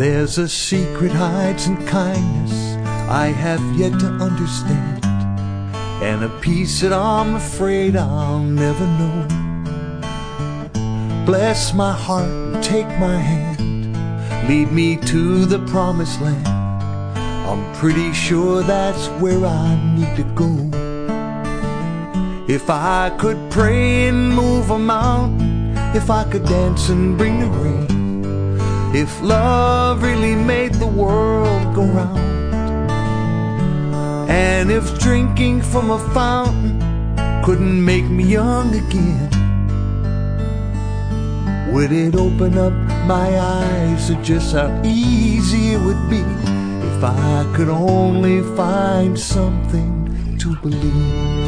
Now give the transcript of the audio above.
There's a secret hides in kindness I have yet to understand, and a peace that I'm afraid I'll never know. Bless my heart and take my hand, lead me to the promised land. I'm pretty sure that's where I need to go. If I could pray and move a mountain, if I could dance and bring the rain, if love really made the world go round, and if drinking from a fountain couldn't make me young again, would it open up my eyes to just how easy it would be if I could only find something to believe?